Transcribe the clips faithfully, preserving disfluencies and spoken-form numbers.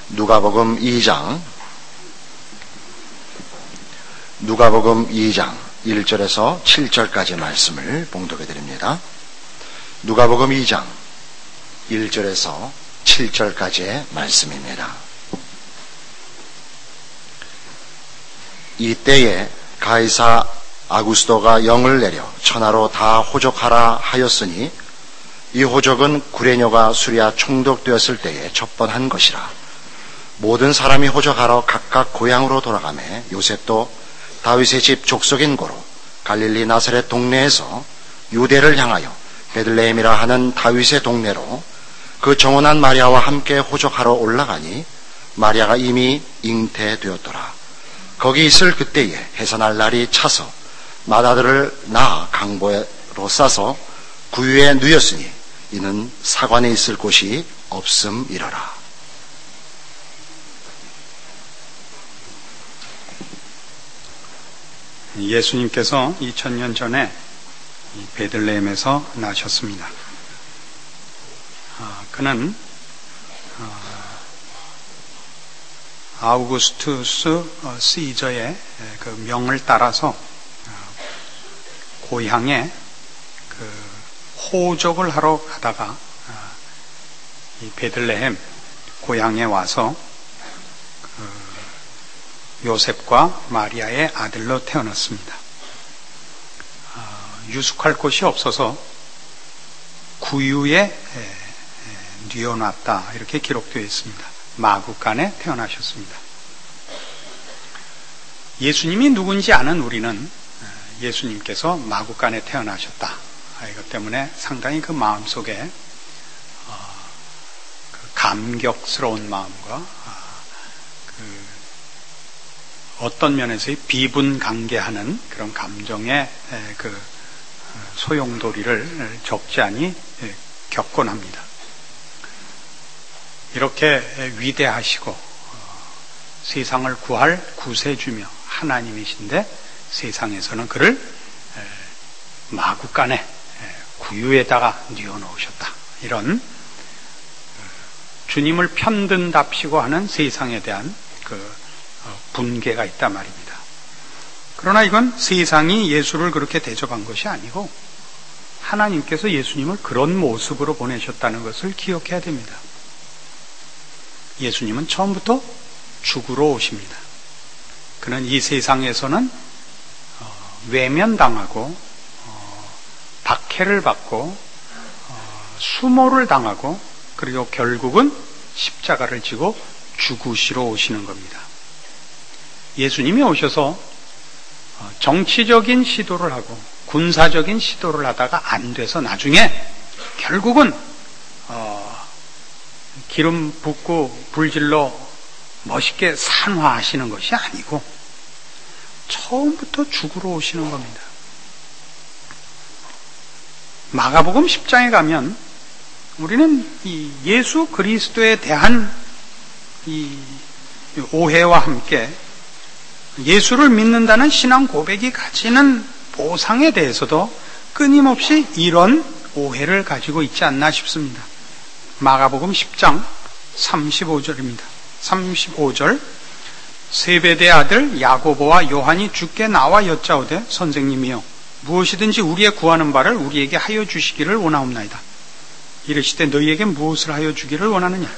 누가복음 이 장 누가복음 이 장 일 절에서 칠 절까지 말씀을 봉독해 드립니다. 누가복음 이 장 일 절에서 칠 절까지의 말씀입니다. 이때에 가이사 아구스도가 영을 내려 천하로 다 호적하라 하였으니 이 호적은 구레뇨가 수리아 총독되었을 때에 첩번한 것이라. 모든 사람이 호적하러 각각 고향으로 돌아가매 요셉도 다윗의 집 족속인 고로 갈릴리 나사렛 동네에서 유대를 향하여 베들레헴이라 하는 다윗의 동네로 그 정혼한 마리아와 함께 호적하러 올라가니 마리아가 이미 잉태되었더라. 거기 있을 그때에 해산할 날이 차서 맏아들을 낳아 강보로 싸서 구유에 누였으니 이는 사관에 있을 곳이 없음이러라. 예수님께서 이천 년 전에 베들레헴에서 나셨습니다. 그는 아우구스투스 시저의 그 명을 따라서 고향에 그 호적을 하러 가다가 이 베들레헴 고향에 와서 요셉과 마리아의 아들로 태어났습니다. 유숙할 곳이 없어서 구유에 뉘어놨다 이렇게 기록되어 있습니다. 마구간에 태어나셨습니다. 예수님이 누군지 아는 우리는 예수님께서 마구간에 태어나셨다 이것 때문에 상당히 그 마음속에 감격스러운 마음과 어떤 면에서의 비분강개하는 그런 감정의 그 소용돌이를 적지 않이 겪곤 합니다. 이렇게 위대하시고 세상을 구할 구세주며 하나님이신데 세상에서는 그를 마구간에 구유에다가 뉘어놓으셨다. 이런 주님을 편든답시고 하는 세상에 대한 그 분개가 있단 말입니다. 그러나 이건 세상이 예수를 그렇게 대접한 것이 아니고 하나님께서 예수님을 그런 모습으로 보내셨다는 것을 기억해야 됩니다. 예수님은 처음부터 죽으러 오십니다. 그는 이 세상에서는 외면당하고 박해를 받고 수모를 당하고 그리고 결국은 십자가를 지고 죽으시러 오시는 겁니다. 예수님이 오셔서 정치적인 시도를 하고 군사적인 시도를 하다가 안 돼서 나중에 결국은 어 기름 붓고 불질러 멋있게 산화하시는 것이 아니고 처음부터 죽으러 오시는 겁니다. 마가복음 십 장에 가면 우리는 이 예수 그리스도에 대한 이 오해와 함께 예수를 믿는다는 신앙 고백이 가지는 보상에 대해서도 끊임없이 이런 오해를 가지고 있지 않나 싶습니다. 마가복음 십 장 삼십오 절입니다. 삼십오 절 세베대 아들 야고보와 요한이 주께 나와 여짜오되 선생님이여 무엇이든지 우리의 구하는 바를 우리에게 하여 주시기를 원하옵나이다. 이르시되 너희에게 무엇을 하여 주기를 원하느냐.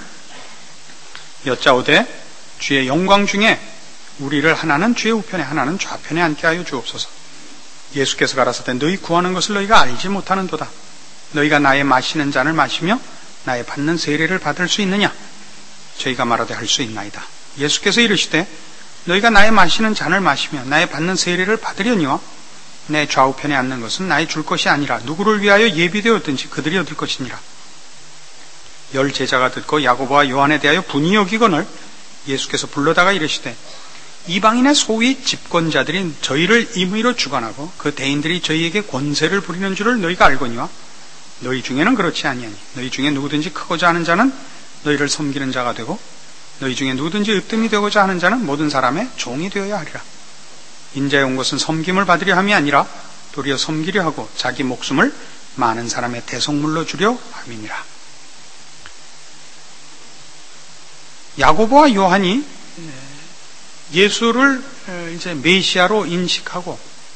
여짜오되 주의 영광 중에 우리를 하나는 주의 우편에 하나는 좌편에 앉게 하여 주옵소서. 예수께서 가라사대 너희 구하는 것을 너희가 알지 못하는도다. 너희가 나의 마시는 잔을 마시며 나의 받는 세례를 받을 수 있느냐. 저희가 말하되 할 수 있나이다. 예수께서 이르시되 너희가 나의 마시는 잔을 마시며 나의 받는 세례를 받으려니와 내 좌우편에 앉는 것은 나의 줄 것이 아니라 누구를 위하여 예비되었든지 그들이 얻을 것이니라. 열 제자가 듣고 야고보와 요한에 대하여 분이 여기거늘 예수께서 불러다가 이르시되 이방인의 소위 집권자들이 저희를 임의로 주관하고 그 대인들이 저희에게 권세를 부리는 줄을 너희가 알거니와 너희 중에는 그렇지 아니하니 너희 중에 누구든지 크고자 하는 자는 너희를 섬기는 자가 되고 너희 중에 누구든지 으뜸이 되고자 하는 자는 모든 사람의 종이 되어야 하리라. 인자에 온 것은 섬김을 받으려 함이 아니라 도리어 섬기려 하고 자기 목숨을 많은 사람의 대속물로 주려 함이니라. 야고보와 요한이 예수를 이제 메시아로 인식하고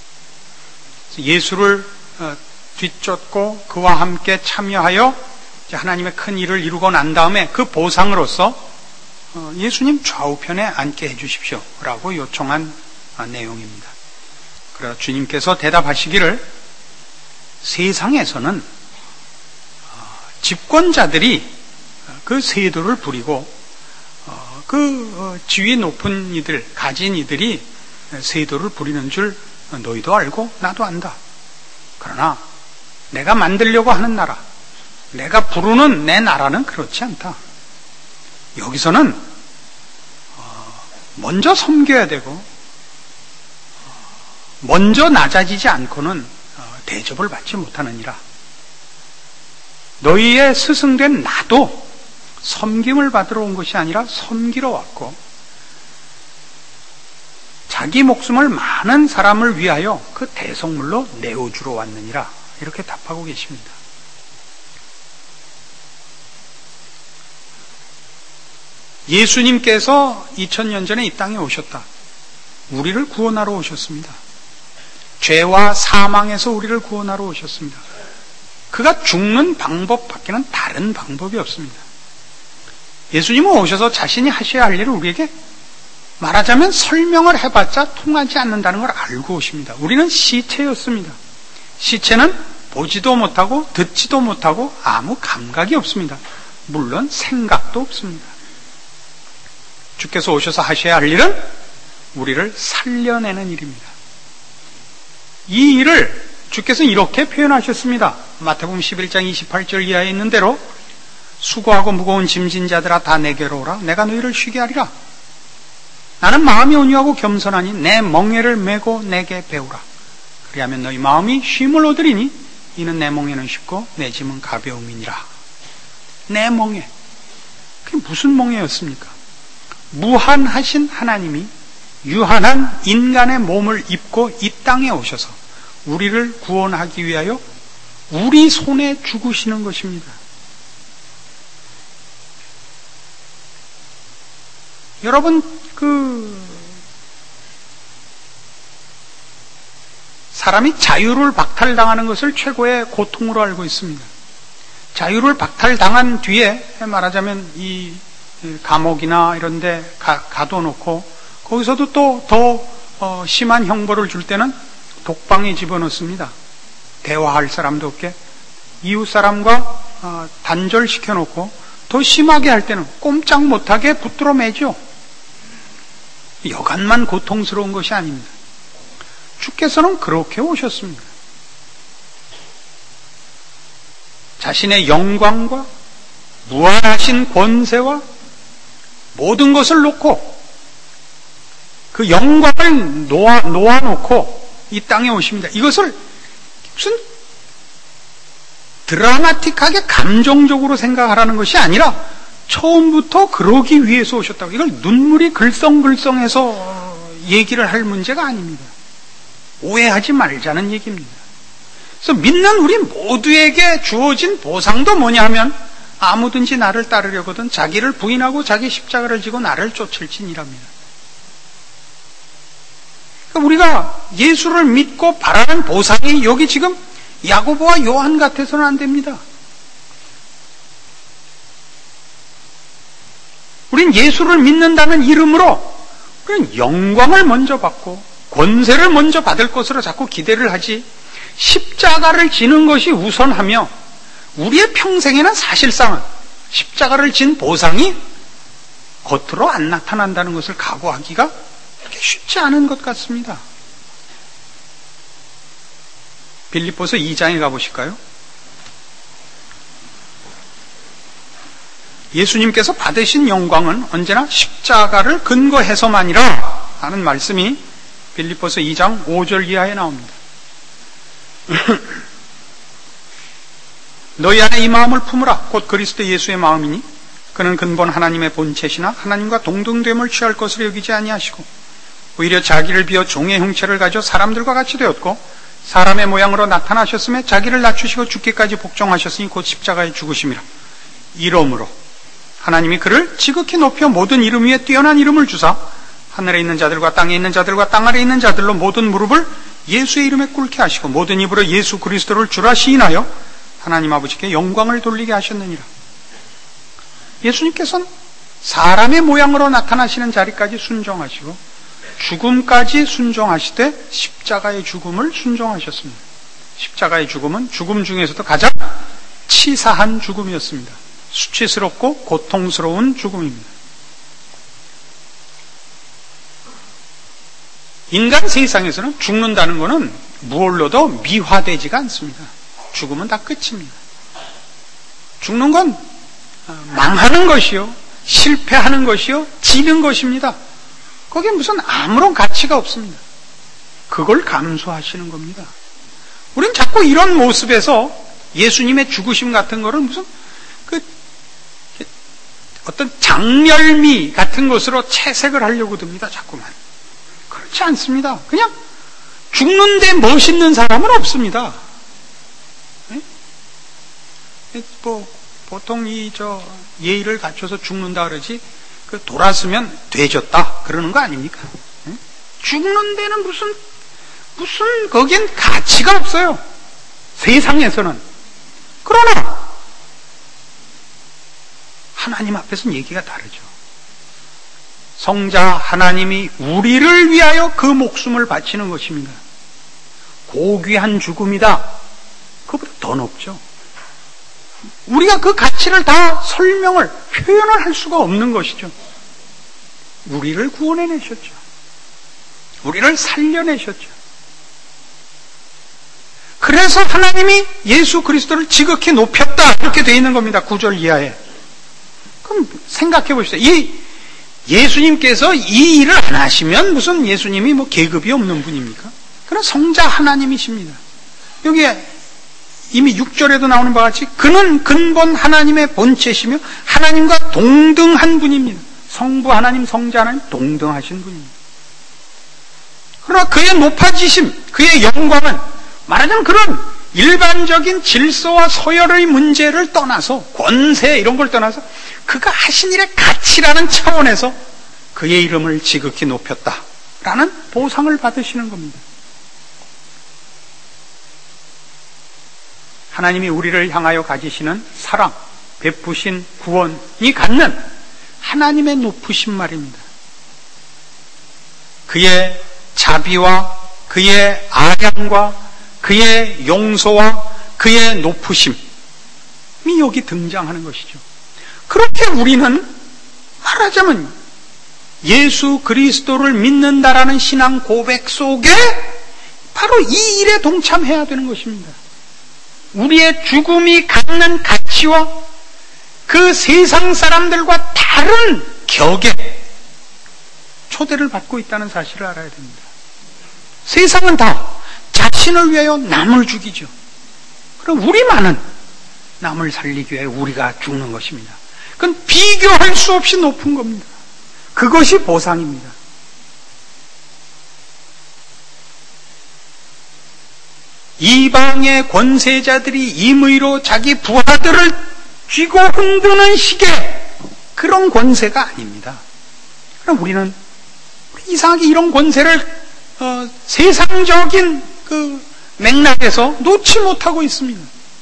예수를 뒤쫓고 그와 함께 참여하여 하나님의 큰 일을 이루고 난 다음에 그 보상으로서 예수님 좌우편에 앉게 해주십시오 라고 요청한 내용입니다. 그래서 주님께서 대답하시기를 세상에서는 집권자들이 그 세도를 부리고 그 지위 높은 이들, 가진 이들이 세도를 부리는 줄 너희도 알고 나도 안다. 그러나 내가 만들려고 하는 나라, 내가 부르는 내 나라는 그렇지 않다. 여기서는 먼저 섬겨야 되고 먼저 낮아지지 않고는 대접을 받지 못하느니라. 너희의 스승된 나도 섬김을 받으러 온 것이 아니라 섬기러 왔고 자기 목숨을 많은 사람을 위하여 그 대속물로 내어주러 왔느니라. 이렇게 답하고 계십니다. 예수님께서 이천 년 전에 이 땅에 오셨다. 우리를 구원하러 오셨습니다. 죄와 사망에서 우리를 구원하러 오셨습니다. 그가 죽는 방법밖에는 다른 방법이 없습니다. 예수님은 오셔서 자신이 하셔야 할 일을 우리에게 말하자면 설명을 해봤자 통하지 않는다는 걸 알고 오십니다. 우리는 시체였습니다. 시체는 보지도 못하고 듣지도 못하고 아무 감각이 없습니다. 물론 생각도 없습니다. 주께서 오셔서 하셔야 할 일은 우리를 살려내는 일입니다. 이 일을 주께서 이렇게 표현하셨습니다. 마태복음 십일 장 이십팔 절 이하에 있는 대로 수고하고 무거운 짐진 자들아 다 내게로 오라. 내가 너희를 쉬게 하리라. 나는 마음이 온유하고 겸손하니 내 멍에를 메고 내게 배우라. 그리하면 너희 마음이 쉼을 얻으리니 이는 내 멍에는 쉽고 내 짐은 가벼움이니라. 내 멍에. 그게 무슨 멍에였습니까? 무한하신 하나님이 유한한 인간의 몸을 입고 이 땅에 오셔서 우리를 구원하기 위하여 우리 손에 죽으시는 것입니다. 여러분, 그 사람이 자유를 박탈당하는 것을 최고의 고통으로 알고 있습니다. 자유를 박탈당한 뒤에 말하자면 이 감옥이나 이런 데 가둬놓고 거기서도 또 더 어, 심한 형벌을 줄 때는 독방에 집어넣습니다. 대화할 사람도 없게 이웃 사람과 어, 단절시켜놓고 더 심하게 할 때는 꼼짝 못하게 붙들어 매죠. 여간만 고통스러운 것이 아닙니다. 주께서는 그렇게 오셨습니다. 자신의 영광과 무한하신 권세와 모든 것을 놓고 그 영광을 놓아, 놓아놓고 이 땅에 오십니다. 이것을 무슨 드라마틱하게 감정적으로 생각하라는 것이 아니라 처음부터 그러기 위해서 오셨다고. 이걸 눈물이 글썽글썽해서 얘기를 할 문제가 아닙니다. 오해하지 말자는 얘기입니다. 그래서 믿는 우리 모두에게 주어진 보상도 뭐냐 하면 아무든지 나를 따르려거든 자기를 부인하고 자기 십자가를 지고 나를 쫓을지니랍니다. 우리가 예수를 믿고 바라는 보상이 여기 지금 야고보와 요한 같아서는 안 됩니다. 우린 예수를 믿는다는 이름으로 우리는 영광을 먼저 받고 권세를 먼저 받을 것으로 자꾸 기대를 하지 십자가를 지는 것이 우선하며 우리의 평생에는 사실상은 십자가를 진 보상이 겉으로 안 나타난다는 것을 각오하기가 그렇게 쉽지 않은 것 같습니다. 빌립보서 이 장에 가보실까요? 예수님께서 받으신 영광은 언제나 십자가를 근거해서만이라 하는 말씀이 빌립보서 이 장 오 절 이하에 나옵니다. 너희 안에 이 마음을 품으라. 곧 그리스도 예수의 마음이니 그는 근본 하나님의 본체시나 하나님과 동등됨을 취할 것으로 여기지 아니하시고 오히려 자기를 비어 종의 형체를 가져 사람들과 같이 되었고 사람의 모양으로 나타나셨음에 자기를 낮추시고 죽기까지 복종하셨으니 곧 십자가에 죽으심이라. 이러므로 하나님이 그를 지극히 높여 모든 이름 위에 뛰어난 이름을 주사 하늘에 있는 자들과 땅에 있는 자들과 땅 아래에 있는 자들로 모든 무릎을 예수의 이름에 꿇게 하시고 모든 입으로 예수 그리스도를 주라 시인하여 하나님 아버지께 영광을 돌리게 하셨느니라. 예수님께서는 사람의 모양으로 나타나시는 자리까지 순종하시고 죽음까지 순종하시되 십자가의 죽음을 순종하셨습니다. 십자가의 죽음은 죽음 중에서도 가장 치사한 죽음이었습니다. 수치스럽고 고통스러운 죽음입니다. 인간 세상에서는 죽는다는 것은 무얼로도 미화되지가 않습니다. 죽음은 다 끝입니다. 죽는 건 망하는 것이요, 실패하는 것이요, 지는 것입니다. 거기에 무슨 아무런 가치가 없습니다. 그걸 감수하시는 겁니다. 우리는 자꾸 이런 모습에서 예수님의 죽으심 같은 거를 무슨 그 어떤 장렬미 같은 것으로 채색을 하려고 듭니다. 자꾸만. 그렇지 않습니다. 그냥 죽는데 멋있는 사람은 없습니다. 네? 뭐 보통 이 저 예의를 갖춰서 죽는다 그러지 그 돌았으면 되졌다 그러는 거 아닙니까? 네? 죽는 데는 무슨 무슨 거긴 가치가 없어요. 세상에서는. 그러나 하나님 앞에서는 얘기가 다르죠. 성자 하나님이 우리를 위하여 그 목숨을 바치는 것입니다. 고귀한 죽음이다. 그보다 더 높죠. 우리가 그 가치를 다 설명을, 표현을 할 수가 없는 것이죠. 우리를 구원해내셨죠. 우리를 살려내셨죠. 그래서 하나님이 예수 그리스도를 지극히 높였다. 이렇게 되어 있는 겁니다. 구 절 이하에. 그럼 생각해 보십시오. 이 예수님께서 이 일을 안 하시면 무슨 예수님이 뭐 계급이 없는 분입니까? 그런 성자 하나님이십니다. 여기에 이미 육 절에도 나오는 바와 같이 그는 근본 하나님의 본체시며 하나님과 동등한 분입니다. 성부 하나님, 성자 하나님 동등하신 분입니다. 그러나 그의 높아지심, 그의 영광은 말하자면 그런 일반적인 질서와 서열의 문제를 떠나서, 권세 이런 걸 떠나서 그가 하신 일의 가치라는 차원에서 그의 이름을 지극히 높였다라는 보상을 받으시는 겁니다. 하나님이 우리를 향하여 가지시는 사랑, 베푸신 구원이 갖는 하나님의 높으신 말입니다. 그의 자비와 그의 아량과 그의 용서와 그의 높으심이 여기 등장하는 것이죠. 그렇게 우리는 말하자면 예수 그리스도를 믿는다라는 신앙 고백 속에 바로 이 일에 동참해야 되는 것입니다. 우리의 죽음이 갖는 가치와 그 세상 사람들과 다른 격에 초대를 받고 있다는 사실을 알아야 됩니다. 세상은 다 자신을 위하여 남을 죽이죠. 그럼 우리만은 남을 살리기 위해 우리가 죽는 것입니다. 그건 비교할 수 없이 높은 겁니다. 그것이 보상입니다. 이방의 권세자들이 임의로 자기 부하들을 쥐고 흔드는 식의 그런 권세가 아닙니다. 그럼 우리는 이상하게 이런 권세를 어, 세상적인 그 맥락에서 놓지 못하고 있습니다.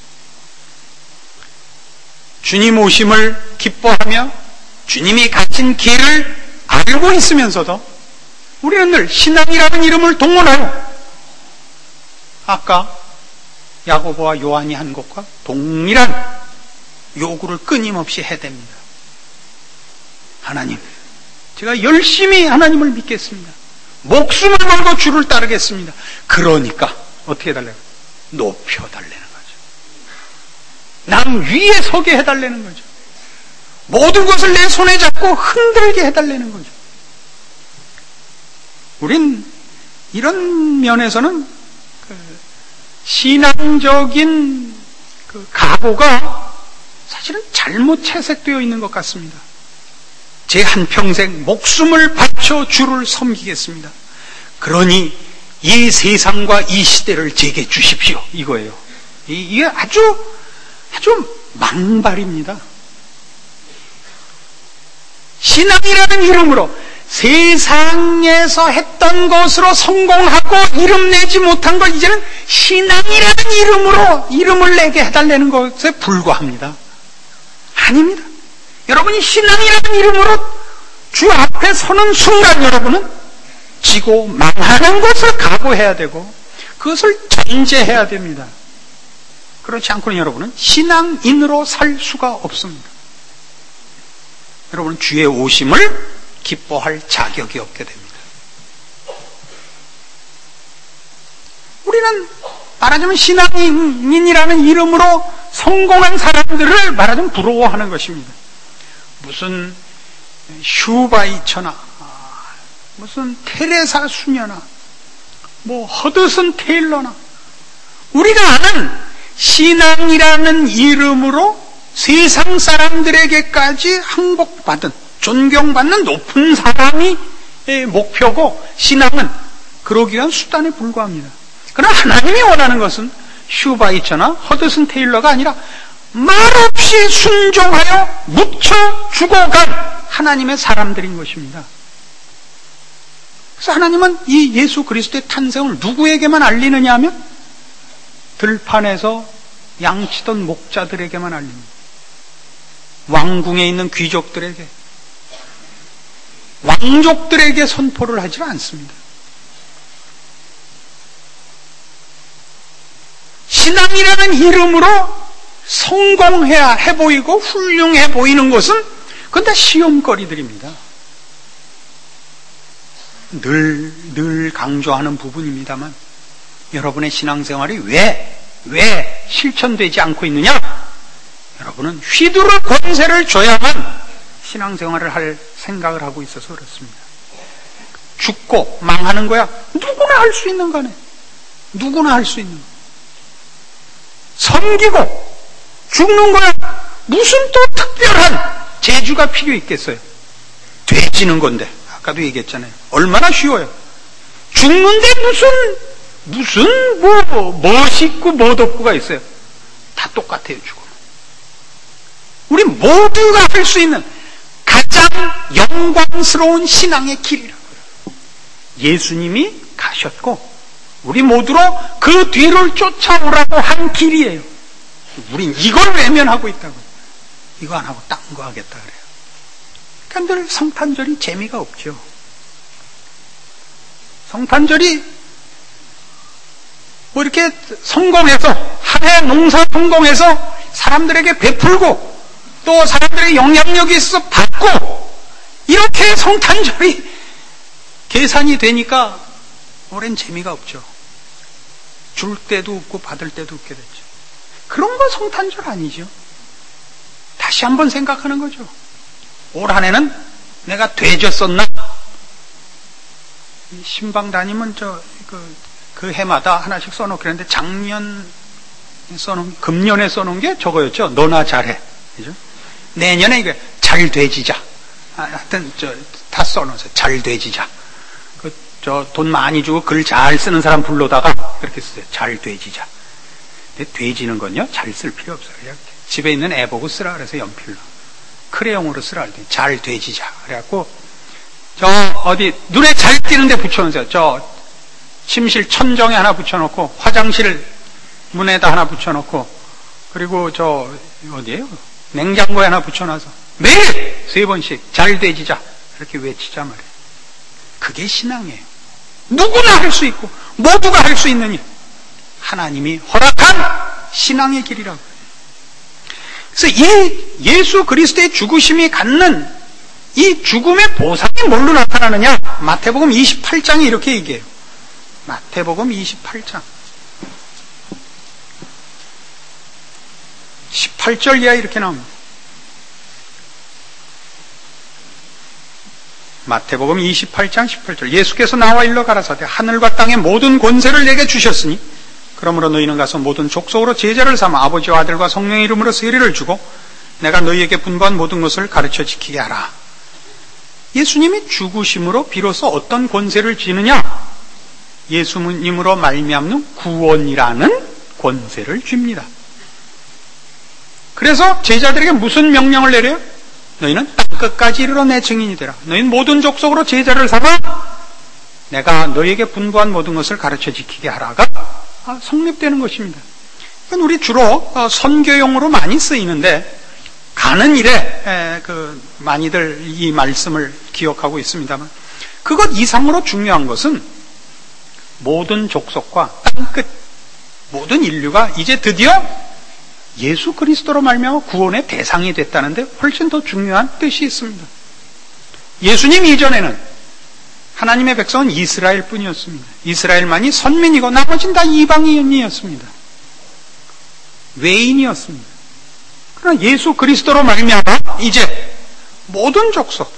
주님 오심을 기뻐하며 주님이 가진 길을 알고 있으면서도 우리는 늘 신앙이라는 이름을 동원하여 아까 야고보와 요한이 한 것과 동일한 요구를 끊임없이 해댑니다. 하나님, 제가 열심히 하나님을 믿겠습니다. 목숨을 걸고 주를 따르겠습니다. 그러니까 어떻게 해달래요? 높여달라는 거죠. 남 위에 서게 해달라는 거죠. 모든 것을 내 손에 잡고 흔들게 해달라는 거죠. 우린 이런 면에서는 그 신앙적인 그 각오가 사실은 잘못 채색되어 있는 것 같습니다. 제 한평생 목숨을 바쳐 주를 섬기겠습니다. 그러니 이 세상과 이 시대를 제게 주십시오. 이거예요. 이게 아주 아주 망발입니다. 신앙이라는 이름으로 세상에서 했던 것으로 성공하고 이름 내지 못한 걸 이제는 신앙이라는 이름으로 이름을 내게 해달라는 것에 불과합니다. 아닙니다. 여러분이 신앙이라는 이름으로 주 앞에 서는 순간 여러분은 지고 망하는 것을 각오해야 되고 그것을 전제해야 됩니다. 그렇지 않고는 여러분은 신앙인으로 살 수가 없습니다. 여러분은 주의 오심을 기뻐할 자격이 없게 됩니다. 우리는 말하자면 신앙인이라는 이름으로 성공한 사람들을 말하자면 부러워하는 것입니다. 무슨 슈바이처나 무슨 테레사 수녀나 뭐 허드슨 테일러나 우리가 아는 신앙이라는 이름으로 세상 사람들에게까지 항복받은 존경받는 높은 사람이 목표고 신앙은 그러기 위한 수단에 불과합니다. 그러나 하나님이 원하는 것은 슈바이처나 허드슨 테일러가 아니라 말없이 순종하여 묻혀 죽어간 하나님의 사람들인 것입니다. 그래서 하나님은 이 예수 그리스도의 탄생을 누구에게만 알리느냐 하면 들판에서 양치던 목자들에게만 알립니다. 왕궁에 있는 귀족들에게, 왕족들에게 선포를 하지 않습니다. 신앙이라는 이름으로 성공해야 해 보이고 훌륭해 보이는 것은 그건 다 시험거리들입니다. 늘, 늘 강조하는 부분입니다만 여러분의 신앙생활이 왜, 왜 실천되지 않고 있느냐? 여러분은 휘두를 권세를 줘야만 신앙생활을 할 생각을 하고 있어서 그렇습니다. 죽고 망하는 거야 누구나 할 수 있는 거네. 누구나 할 수 있는 거. 섬기고 죽는 거야 무슨 또 특별한 재주가 필요 있겠어요? 돼지는 건데 아까도 얘기했잖아요. 얼마나 쉬워요. 죽는데 무슨 무슨 뭐 멋있고 멋없고가 있어요. 다 똑같아요. 죽음. 우리 모두가 할 수 있는 가장 영광스러운 신앙의 길이라고요. 예수님이 가셨고 우리 모두로 그 뒤를 쫓아오라고 한 길이에요. 우린 이걸 외면하고 있다고요. 이거 안 하고 딴 거 하겠다 그래요. 그러니까 늘 성탄절이 재미가 없죠. 성탄절이 뭐 이렇게 성공해서 한 해 농사 성공해서 사람들에게 베풀고 또 사람들의 영향력이 있어서 받고 이렇게 성탄절이 계산이 되니까 오랜 재미가 없죠. 줄 때도 없고 받을 때도 없게 됐죠. 그런 거 성탄절 아니죠. 다시 한번 생각하는 거죠. 올 한 해는 내가 돼졌었나? 신방 다니면 저, 그, 그 해마다 하나씩 써놓고 그랬는데 작년 써놓은, 금년에 써놓은 게 저거였죠. 너나 잘해. 그죠? 내년에 이게 잘 돼지자. 아, 하여튼 저, 다 써놓으세요. 잘 돼지자. 그, 저, 돈 많이 주고 글 잘 쓰는 사람 불러다가 그렇게 쓰세요. 잘 돼지자. 근데 돼지는 건요, 잘 쓸 필요 없어요. 그냥 집에 있는 애 보고 쓰라 그래서 연필로. 크레용으로 쓰라 그랬더니 잘 돼지자. 그래갖고, 저, 어디, 눈에 잘 띄는데 붙여놓으세요. 저, 침실 천정에 하나 붙여놓고, 화장실 문에다 하나 붙여놓고, 그리고 저, 어디에요? 냉장고에 하나 붙여놔서, 매일 세 번씩 잘 돼지자. 이렇게 외치자 말이에요. 그게 신앙이에요. 누구나 할 수 있고, 모두가 할 수 있는 일. 하나님이 허락한 신앙의 길이라고. 그래서 이 예수 그리스도의 죽으심이 갖는 이 죽음의 보상이 뭘로 나타나느냐? 마태복음 이십팔 장에 이렇게 얘기해요. 마태복음 이십팔 장 십팔 절 이하 이렇게 나옵니다. 마태복음 이십팔 장 십팔 절 예수께서 나와 일러 가라사대 하늘과 땅의 모든 권세를 내게 주셨으니 그러므로 너희는 가서 모든 족속으로 제자를 삼아 아버지와 아들과 성령의 이름으로 세례를 주고 내가 너희에게 분부한 모든 것을 가르쳐 지키게 하라. 예수님이 죽으심으로 비로소 어떤 권세를 지느냐? 예수님으로 말미암는 구원이라는 권세를 줍니다. 그래서 제자들에게 무슨 명령을 내려요? 너희는 땅끝까지 이르러 내 증인이 되라. 너희는 모든 족속으로 제자를 삼아 내가 너희에게 분부한 모든 것을 가르쳐 지키게 하라가 성립되는 것입니다. 이건 우리 주로 선교용으로 많이 쓰이는데 가는 일에 그 많이들 이 말씀을 기억하고 있습니다만, 그것 이상으로 중요한 것은 모든 족속과 땅끝 모든 인류가 이제 드디어 예수 그리스도로 말미암아 구원의 대상이 됐다는데 훨씬 더 중요한 뜻이 있습니다. 예수님 이전에는 하나님의 백성은 이스라엘 뿐이었습니다. 이스라엘만이 선민이고 나머지는 다 이방인이었습니다. 외인이었습니다. 그러나 예수 그리스도로 말미암아 이제 모든 족속,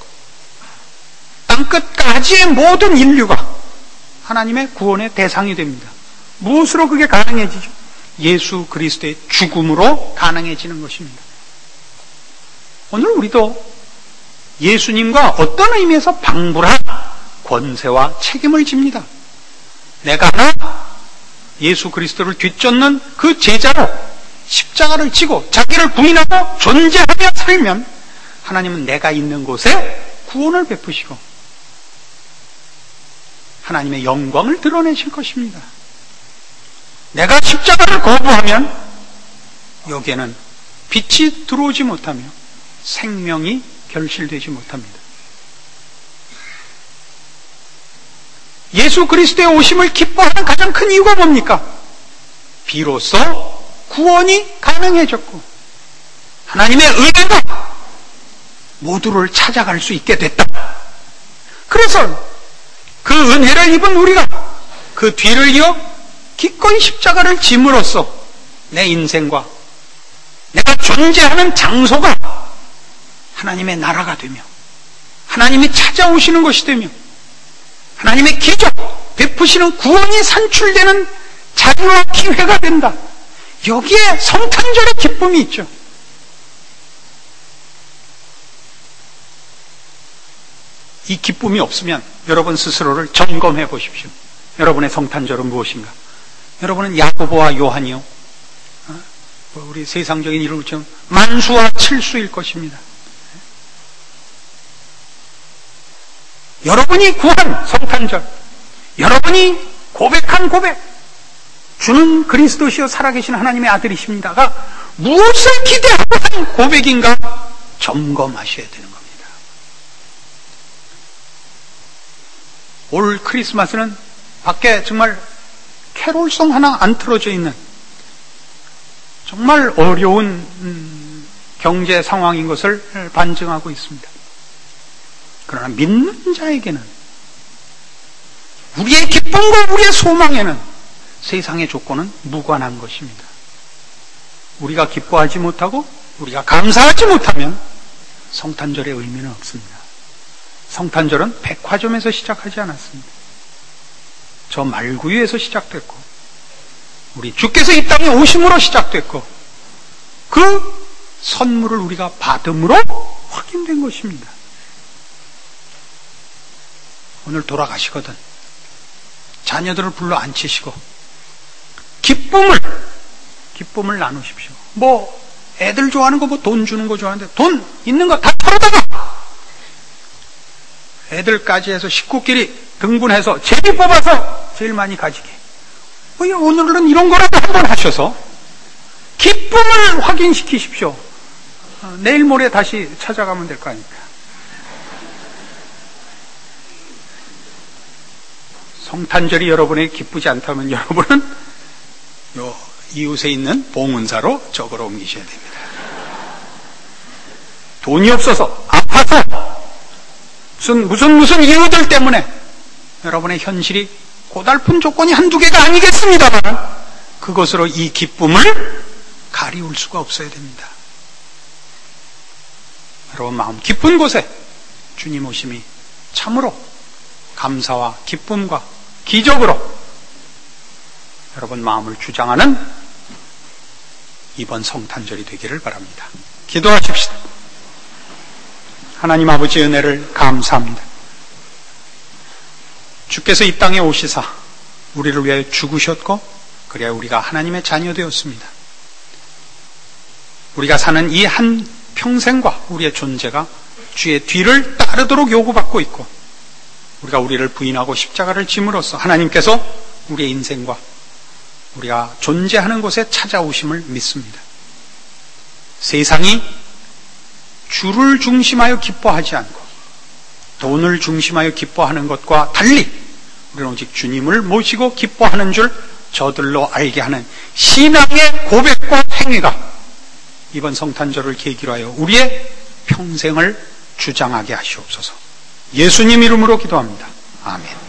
땅끝까지의 모든 인류가 하나님의 구원의 대상이 됩니다. 무엇으로 그게 가능해지죠? 예수 그리스도의 죽음으로 가능해지는 것입니다. 오늘 우리도 예수님과 어떤 의미에서 방불한 권세와 책임을 집니다. 내가 예수 그리스도를 뒤쫓는 그 제자로 십자가를 지고 자기를 부인하고 존재하며 살면 하나님은 내가 있는 곳에 구원을 베푸시고 하나님의 영광을 드러내실 것입니다. 내가 십자가를 거부하면 여기에는 빛이 들어오지 못하며 생명이 결실되지 못합니다. 예수 그리스도의 오심을 기뻐하는 가장 큰 이유가 뭡니까? 비로소 구원이 가능해졌고 하나님의 은혜가 모두를 찾아갈 수 있게 됐다. 그래서 그 은혜를 입은 우리가 그 뒤를 이어 기꺼이 십자가를 짐으로써 내 인생과 내가 존재하는 장소가 하나님의 나라가 되며 하나님이 찾아오시는 것이 되며 하나님의 기적, 베푸시는 구원이 산출되는 자리와 기회가 된다. 여기에 성탄절의 기쁨이 있죠. 이 기쁨이 없으면 여러분 스스로를 점검해 보십시오. 여러분의 성탄절은 무엇인가? 여러분은 야고보와 요한이요, 우리 세상적인 이름으로 치면 만수와 칠수일 것입니다. 여러분이 구한 성탄절, 여러분이 고백한 고백, 주는 그리스도시요 살아계신 하나님의 아들이십니다가 무엇을 기대하고 한 고백인가 점검하셔야 되는 겁니다. 올 크리스마스는 밖에 정말 캐롤송 하나 안 틀어져 있는 정말 어려운 음, 경제 상황인 것을 반증하고 있습니다. 그러나 믿는 자에게는, 우리의 기쁨과 우리의 소망에는 세상의 조건은 무관한 것입니다. 우리가 기뻐하지 못하고 우리가 감사하지 못하면 성탄절의 의미는 없습니다. 성탄절은 백화점에서 시작하지 않았습니다. 저 말구유에서 시작됐고 우리 주께서 이 땅에 오심으로 시작됐고 그 선물을 우리가 받음으로 확인된 것입니다. 오늘 돌아가시거든 자녀들을 불러 앉히시고 기쁨을 기쁨을 나누십시오. 뭐 애들 좋아하는 거 뭐 돈 주는 거 좋아하는데 돈 있는 거 다 털어다가 애들까지 해서 식구끼리 등분해서 제비 뽑아서 제일 많이 가지게. 뭐 오늘은 이런 거라도 한번 하셔서 기쁨을 확인시키십시오. 어, 내일 모레 다시 찾아가면 될 거 아닙니까? 성탄절이 여러분에게 기쁘지 않다면 여러분은 요 이웃에 있는 봉은사로 저거로 옮기셔야 됩니다. 돈이 없어서, 아파서, 무슨 무슨 무슨 이유들 때문에 여러분의 현실이 고달픈 조건이 한두 개가 아니겠습니다만 그것으로 이 기쁨을 가리울 수가 없어야 됩니다. 여러분 마음 깊은 곳에 주님 오심이 참으로 감사와 기쁨과 기적으로 여러분 마음을 주장하는 이번 성탄절이 되기를 바랍니다. 기도하십시다. 하나님 아버지 은혜를 감사합니다. 주께서 이 땅에 오시사 우리를 위하여 죽으셨고 그래야 우리가 하나님의 자녀 되었습니다. 우리가 사는 이 한 평생과 우리의 존재가 주의 뒤를 따르도록 요구받고 있고, 우리가 우리를 부인하고 십자가를 짐으로써 하나님께서 우리의 인생과 우리가 존재하는 곳에 찾아오심을 믿습니다. 세상이 주를 중심하여 기뻐하지 않고 돈을 중심하여 기뻐하는 것과 달리 우리는 오직 주님을 모시고 기뻐하는 줄 저들로 알게 하는 신앙의 고백과 행위가 이번 성탄절을 계기로 하여 우리의 평생을 주장하게 하시옵소서. 예수님 이름으로 기도합니다. 아멘.